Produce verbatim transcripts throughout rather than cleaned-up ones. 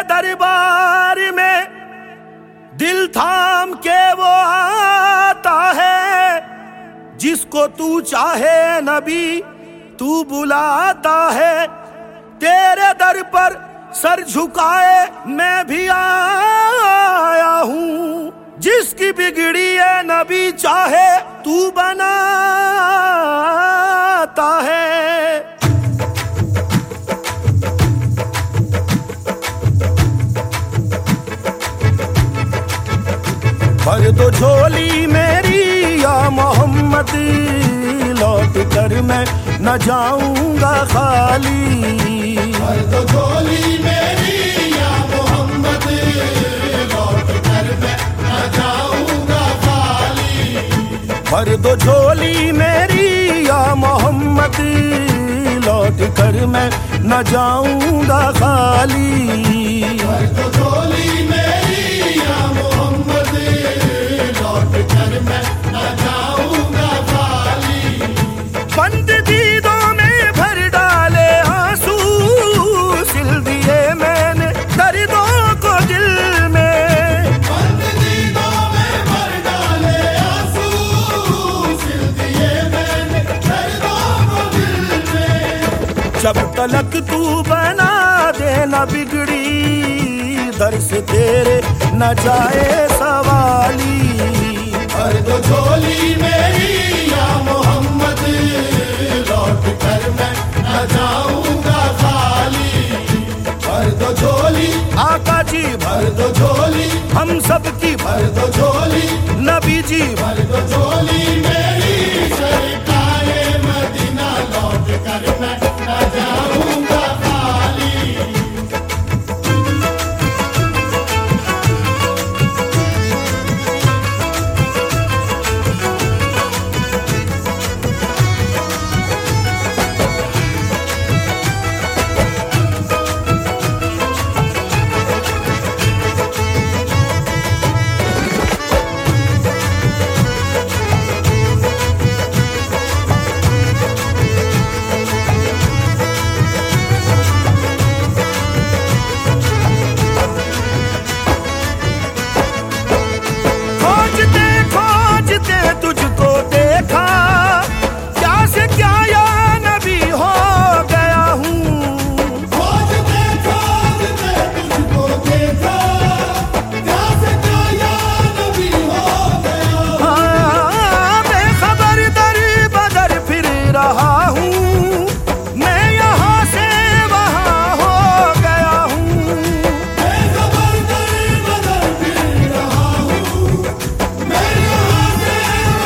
दरबार में दिल थाम के वो आता है, जिसको तू चाहे नबी तू बुलाता है। तेरे दर पर सर झुकाए मैं भी आया हूँ, जिसकी बिगड़ी है नबी चाहे तू बनाता है। भर दो झोली मेरी या मोहम्मद, लौट कर मैं न जाऊंगा खाली। भर दो झोली मेरी या मोहम्मद, लौट कर मैं न जाऊंगा खाली। भर दो झोली मेरी या मोहम्मद, लौट कर मैं न जाऊंगा खाली। भर दो झोली मेरी या मोहम्मद, लौट कर मैं न जाऊंगा खाली। बंद दीदों में भर डाले आंसू, सिल दिए मैंने दर्दों को दिल में। बंद दीदों में भर डाले आंसू, सिल दिए मैंने दर्दों को दिल में। जब तलक तू बना दे न बिगड़ी, दर से तेरे न जाए सवाली। भर दो झोली मेरी या मोहम्मद, लौट कर मैं न जाऊंगा खाली। भर दो झोली आका जी, भर दो झोली हम सब की भर दो झोली नबी जी। भर दो झोली मेरी सरकारे मदीना, लौट कर मैं न जाऊंगा खाली। तुझको देखा क्या से क्या या नबी हो गया हूँ। खोजते खोजते तुझको देखा, क्या से क्या या नबी हो गया। हाँ, बेखबर दर बदर फिर रहा हूँ, मैं यहाँ से वहाँ हो गया हूँ। बेखबर दर बदर फिर रहा हूँ, मैं यहाँ से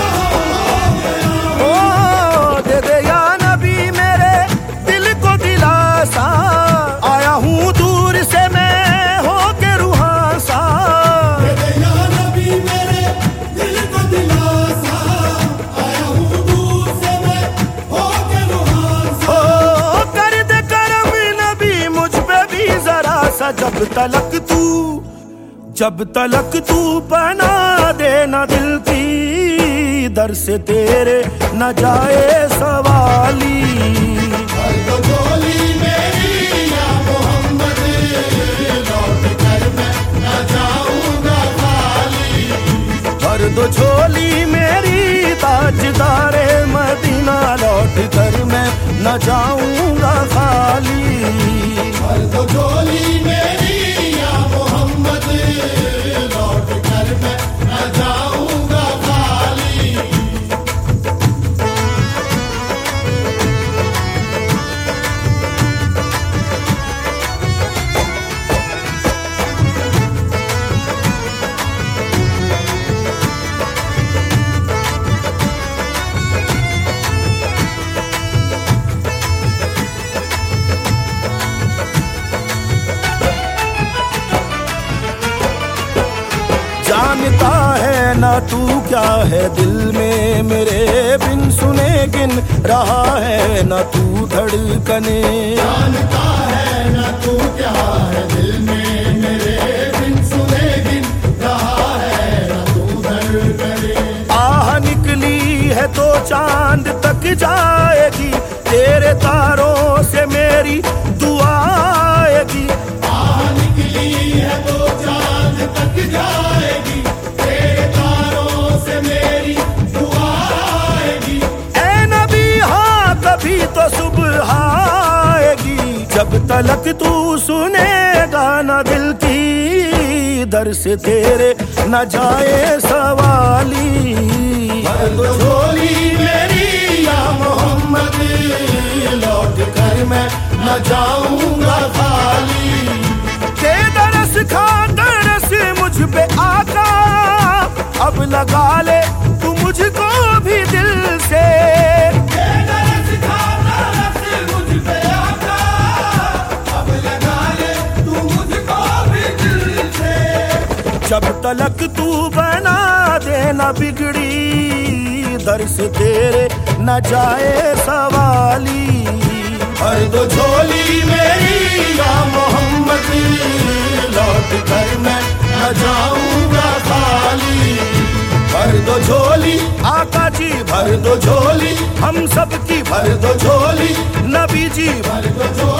ओ दे दे या नबी मेरे दिल को दिलासा, आया हूँ दूर से मैं हो के रूहां सा। दे दे या नबी मेरे दिल को दिलासा, आया हूँ दूर से मैं होके रूहां सा। ओ कर दे करम नबी मुझ पे भी जरा सा, जब तलक तू जब तलक तू बना देना दिल की, दर से तेरे न जाए सवाली। भर दो झोली मेरी या मोहम्मद, लौट कर मैं न जाऊंगा खाली। भर दो झोली मेरी ताजदारे मदीना, लौट कर मैं न जाऊंगा खाली। भर दो झोली मेरी या मोहम्मद, लौट कर मैं न जाऊंगा खाली। जानता है ना तू क्या है दिल में मेरे, बिन सुने गिन रहा है ना तू धड़कने। जानता है ना तू क्या है दिल में मेरे, बिन सुने गिन रहा है ना तू धड़कने। आह निकली है तो चांद तक जाएगी, तेरे तारों से मेरी दुआ आएगी। आह निकली तलक तू सुनेगा ना दिल की दर से तेरे न जाए सवाली। भर दो झोली मेरी या मोहम्मद, लौट कर मैं न जाऊंगा खाली। के दरस खा दरस मुझ पे आका, अब लगा ले तू मुझको भी दिल से। के दरस खा दरस मुझ पे आका, अब लगा ले तू मुझको भी दिल से। जब तलक तू बना देना बिगड़ी दर से तेरे न जाए सवाली। भर दो झोली मेरी या मोहम्मद, लौट कर मैं न जाऊंगा खाली। भर दो झोली आका जी भर दो झोली, हम सब की भर दो झोली नबी जी भर दो झोली।